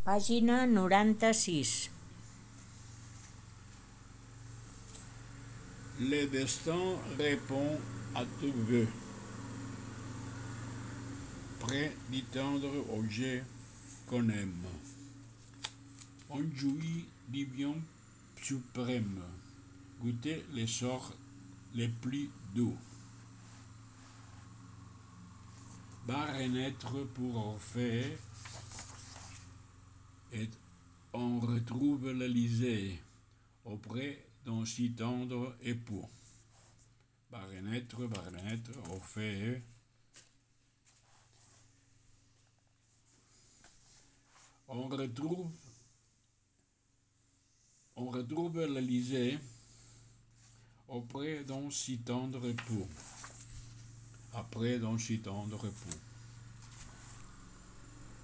Pàgina 96. Le destin répond à tes vœux. Prêt d'y tendre objet qu'on aime. On jouit du bien suprême. Goûter les sorts les plus doux. Va renaître pour Orphée et on retrouve l'Élysée auprès d'un si tendre époux. Va renaître, Orphée. On retrouve l'Élysée auprès d'un si tendre époux. Après d'un si tendre époux.